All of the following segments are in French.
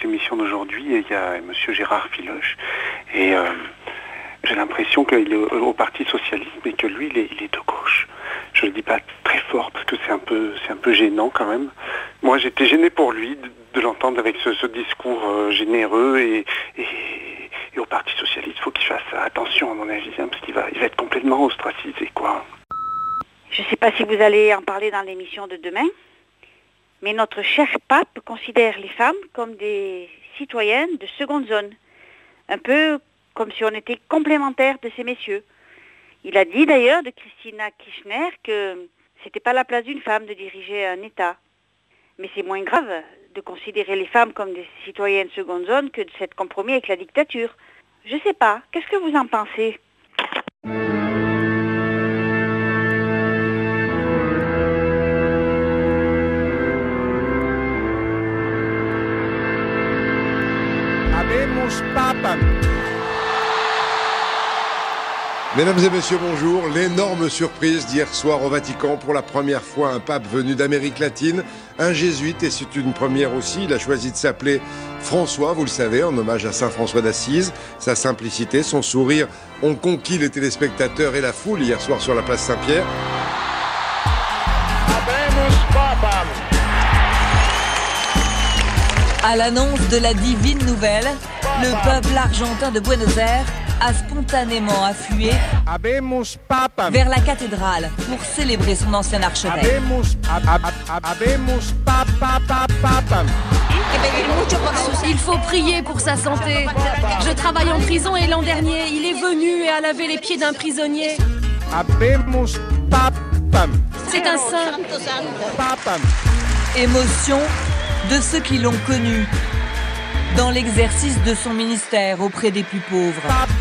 émission d'aujourd'hui, il y a M. Gérard Filoche, et j'ai l'impression qu'il est au Parti Socialiste, mais que lui, il est de gauche. Je le dis pas très fort, parce que c'est un peu gênant quand même. Moi, j'étais gêné pour lui de l'entendre avec ce discours généreux, et au Parti Socialiste, il faut qu'il fasse attention, à mon avis, hein, parce qu'il va être complètement ostracisé, quoi. Je ne sais pas si vous allez en parler dans l'émission de demain, mais notre cher pape considère les femmes comme des citoyennes de seconde zone, un peu comme si on était complémentaires de ces messieurs. Il a dit d'ailleurs de Christina Kirchner que c'était pas la place d'une femme de diriger un État. Mais c'est moins grave de considérer les femmes comme des citoyennes seconde zone que de s'être compromis avec la dictature. Je sais pas, qu'est-ce que vous en pensez ? Habemus Papam. Mesdames et messieurs, bonjour. L'énorme surprise d'hier soir au Vatican. Pour la première fois, un pape venu d'Amérique latine, un jésuite, et c'est une première aussi. Il a choisi de s'appeler François, vous le savez, en hommage à Saint François d'Assise. Sa simplicité, son sourire ont conquis les téléspectateurs et la foule hier soir sur la place Saint-Pierre. Habemus Papam. À l'annonce de la divine nouvelle, le peuple argentin de Buenos Aires a spontanément afflué vers la cathédrale pour célébrer son ancien archevêque. Il faut prier pour sa santé. Je travaille en prison et l'an dernier, il est venu et a lavé les pieds d'un prisonnier. C'est un saint. Émotion de ceux qui l'ont connu dans l'exercice de son ministère auprès des plus pauvres.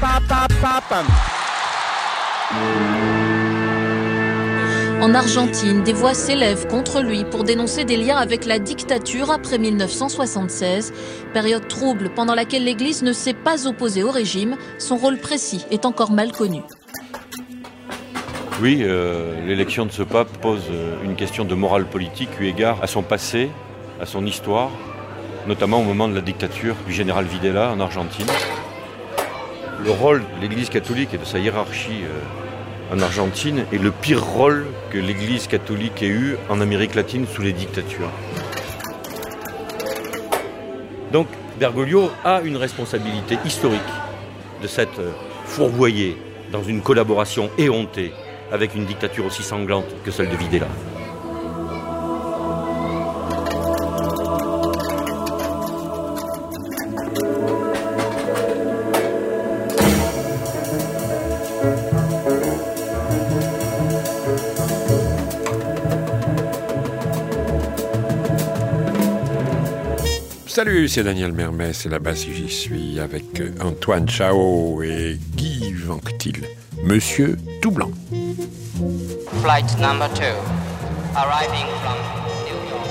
En Argentine, des voix s'élèvent contre lui pour dénoncer des liens avec la dictature après 1976, période trouble pendant laquelle l'Église ne s'est pas opposée au régime. Son rôle précis est encore mal connu. Oui, l'élection de ce pape pose une question de morale politique eu égard à son passé, à son histoire, notamment au moment de la dictature du général Videla en Argentine. Le rôle de l'Église catholique et de sa hiérarchie en Argentine est le pire rôle que l'Église catholique ait eu en Amérique latine sous les dictatures. Donc Bergoglio a une responsabilité historique de s'être fourvoyé dans une collaboration éhontée avec une dictature aussi sanglante que celle de Videla. Salut, c'est Daniel Mermès, et là-bas si j'y suis avec Antoine Chao et Guy Vanctil. Monsieur tout blanc. Flight number 2, arriving from New York.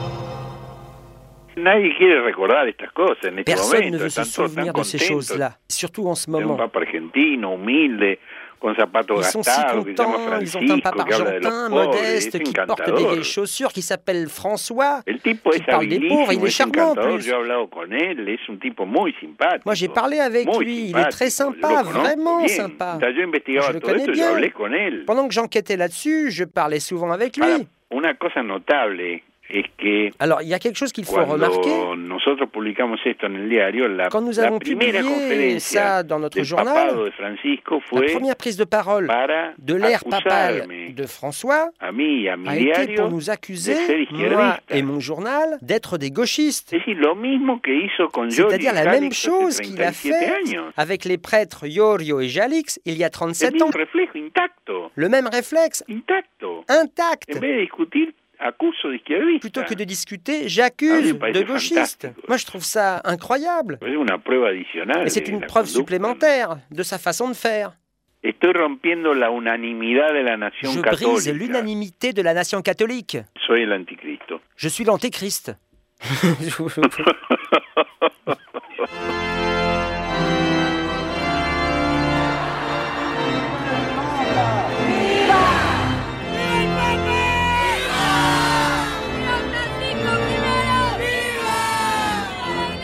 Nadie quiere recordar estas cosas en este Personne momento. ne veut se souvenir de ces choses-là, surtout en ce moment. Un papa argentino, humilde, con zapatos Ils sont si gastados, que se llama contents, ils Francisco, ont un pape que habla de los argentin, pobres, modeste, es qui porte des encantador. vieilles chaussures, qui s'appelle François, El tipo qui es parle des pauvres, il habilísimo, est es charmant en encantador. plus. Yo he hablado con él, es un tipo muy simpático. Moi j'ai parlé avec Muy lui, il est très simpático. sympa, Yo lo conozco vraiment bien. sympa. Yo investigaba Je le todo connais esto, yo bien. hablé con él. Pendant que j'enquêtais là-dessus, je parlais souvent avec Ahora, lui. una cosa notable es que Alors il y a quelque chose qu'il faut cuando remarquer. nosotros publicamos esto en el diario, Quand nous la avons primera publié conferencia ça dans notre del journal, papado de Francisco la fue première prise de parole para de l'ère papale acusarme de François a mí y a mi a été diario pour nous de accuser, ser moi izquierdista. et mon journal, d'être des gauchistes. Es decir, lo mismo que hizo con Giorgio C'est-à-dire la Jalix même hace chose qu'il a 37 fait años. avec les prêtres Iorio et Jalix il y a El 37 mismo ans. reflejo intacto, Le même réflexe, intacto. intact. En vez de discutir, acuso de izquierdista. Plutôt que de discuter, Ah, j'accuse me parece de gauchiste. fantástico. Moi, je trouve ça incroyable. Es una prueba adicional. Et c'est de une la preuve conducta. supplémentaire de sa façon de faire. Estoy rompiendo la unanimidad de la nación Je brise católica. l'unanimité de la nation catholique. Soy el anticristo. Je suis l'antéchrist.